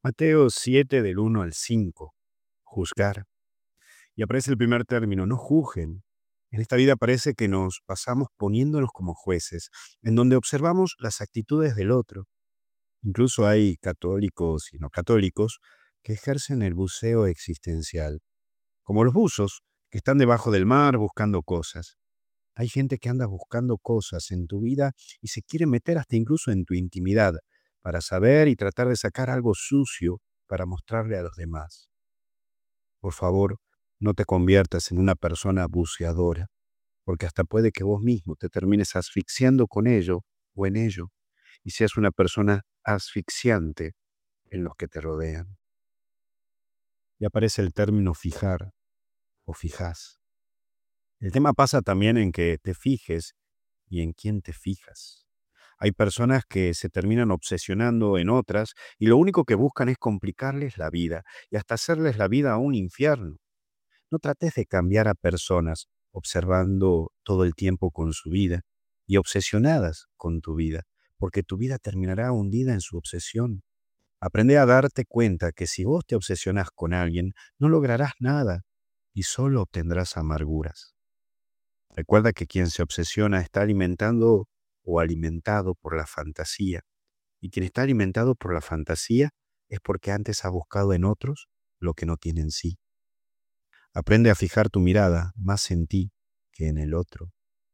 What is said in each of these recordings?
Mateo 7 del 1 al 5. Juzgar. Y aparece el primer término, no juzguen. En esta vida parece que nos pasamos poniéndonos como jueces, en donde observamos las actitudes del otro. Incluso hay católicos y no católicos que ejercen el buceo existencial, como los buzos que están debajo del mar buscando cosas. Hay gente que anda buscando cosas en tu vida y se quiere meter hasta incluso en tu intimidad para saber y tratar de sacar algo sucio para mostrarle a los demás. Por favor, no te conviertas en una persona buceadora, porque hasta puede que vos mismo te termines asfixiando con ello o en ello y seas una persona asfixiante en los que te rodean. Y aparece el término fijar o fijas. El tema pasa también en que te fijes y en quién te fijas. Hay personas que se terminan obsesionando en otras y lo único que buscan es complicarles la vida y hasta hacerles la vida a un infierno. No trates de cambiar a personas observando todo el tiempo con su vida y obsesionadas con tu vida, porque tu vida terminará hundida en su obsesión. Aprende a darte cuenta que si vos te obsesionas con alguien, no lograrás nada y solo obtendrás amarguras. Recuerda que quien se obsesiona está alimentando o alimentado por la fantasía, y quien está alimentado por la fantasía es porque antes ha buscado en otros lo que no tiene en sí. Aprende a fijar tu mirada más en ti que en el otro.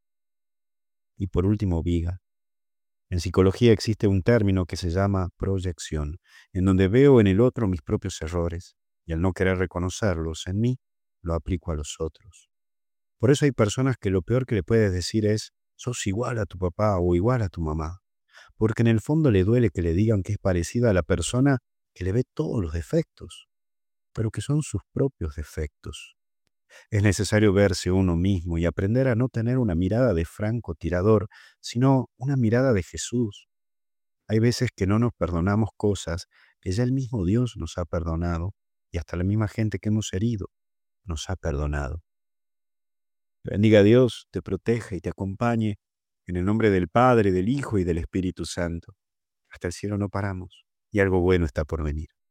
Y por último, viga. En psicología existe un término que se llama proyección, en donde veo en el otro mis propios errores, y al no querer reconocerlos en mí, lo aplico a los otros. Por eso hay personas que lo peor que le puedes decir es, sos igual a tu papá o igual a tu mamá, porque en el fondo le duele que le digan que es parecida a la persona que le ve todos los defectos, pero que son sus propios defectos. Es necesario verse uno mismo y aprender a no tener una mirada de francotirador, sino una mirada de Jesús. Hay veces que no nos perdonamos cosas que ya el mismo Dios nos ha perdonado y hasta la misma gente que hemos herido nos ha perdonado. Te bendiga Dios, te proteja y te acompañe en el nombre del Padre, del Hijo y del Espíritu Santo. Hasta el cielo no paramos y algo bueno está por venir.